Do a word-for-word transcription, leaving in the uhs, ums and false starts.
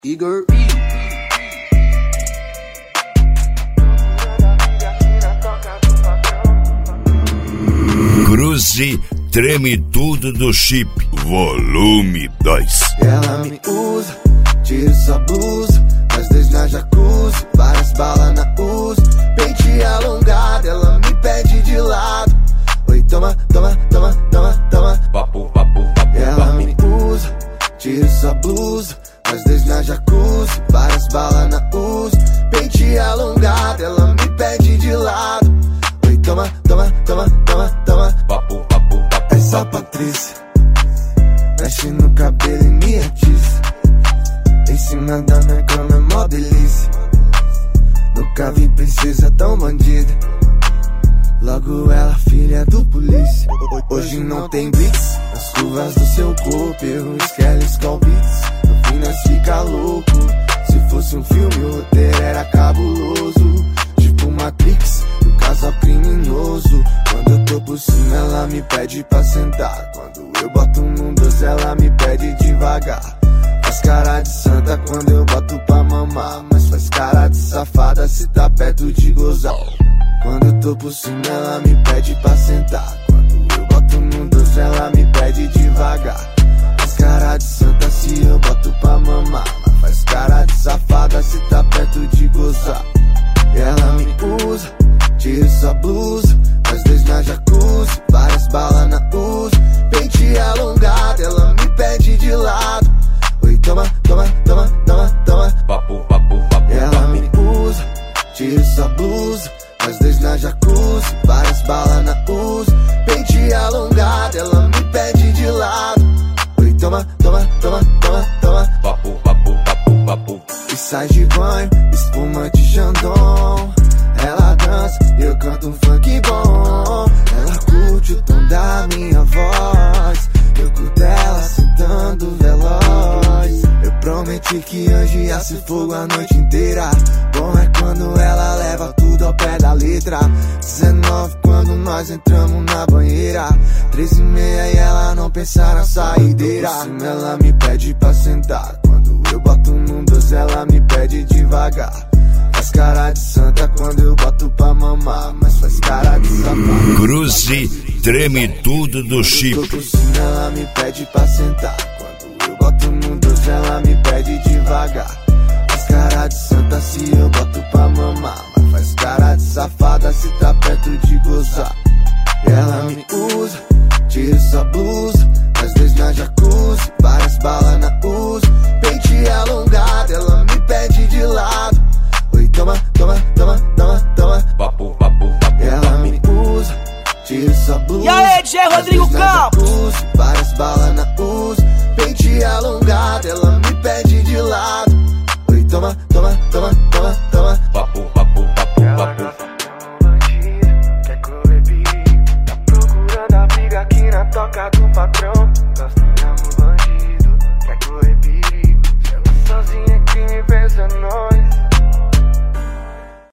Igor. Cruze Treme Tudo do Chip, volume dois. Ela me usa, tira sua blusa, nós dois na jacuzzi, várias balas na usa, pente alongado, ela me pede de lado. Oi, toma, toma, toma, toma, toma. Papo, papo, papo. Ela me usa, tira sua blusa, nós dois na jacuzzi, várias balas na usa, pente alongado, ela me pede de lado. Oi, toma, toma, toma, toma, toma. Papo, papo, papo. Essa Patrícia mexe no cabelo e me atiça, em cima da minha cama é mó delícia. Nunca vi princesa tão bandida, logo ela filha do polícia. Hoje não tem blitz, as curvas do seu corpo eu esquelo Skull Beats. No fim nós fica louco, se fosse um filme o roteiro era cabuloso, tipo Matrix, o casal criminoso. Quando eu tô por cima ela me pede pra sentar, quando eu boto num doce ela me pede devagar. Faz cara de santa quando eu boto pra mamar, mas faz cara de safada se tá perto de gozar. Quando eu tô por cima ela me pede pra sentar, quando eu boto num doce ela me pede devagar. Faz cara de santa se eu boto pra mamar, mas faz cara de safada se tá perto de gozar. E ela me usa, tira sua blusa, nós dois na jacuzzi, várias balas na usa, pente alongado, ela me pede de lado. Oi, toma, toma, toma, toma, toma. Papo, papo, papo. Ela me usa, tira sua blusa, nós dois na jacuzzi, várias balas na usa, pente alongado, ela me pede de lado. Oi, toma, toma, toma, toma, toma. Papo, papo, papo, papo. E sai de banho, espumante Xandão, ela dança e eu canto um funk bom. Ela curte o tom da minha voz, eu curto ela sentando veloz. Eu prometi que hoje ia ser fogo a noite inteira. Bom é quando ela leva tudo ao pé da letra. Dezenove quando nós entramos na banheira, treze e meia e ela não pensa na saideira. Por cima ela me pede pra sentar, quando eu boto num doce ela me pede devagar. Faz cara de santa quando eu boto pra mamar, mas faz cara de safada. Cruze Treme Tudo do Chip. Quando eu tô por cima ela me pede pra sentar, quando eu boto num doce ela me pede devagar. Faz cara de santa se eu boto pra mamar, mas faz cara de safada se tá perto de gozar. E ela me usa, tira sua blusa, nós dois na jacuzzi, várias balas na usa, pente alongado, ela me pede de lado. Oi, toma, toma, toma, toma, toma. Papo, papo, papo. Ela me usa, tira sua blusa. E aí, D J Rodrigo Campos? Várias balas na usa, pente alongado, ela me pede de lado. Oi, toma, toma, toma, toma, toma. Papo, papo, papo, papo. Quer correr perigo, tá procurando a briga aqui na toca do patrão.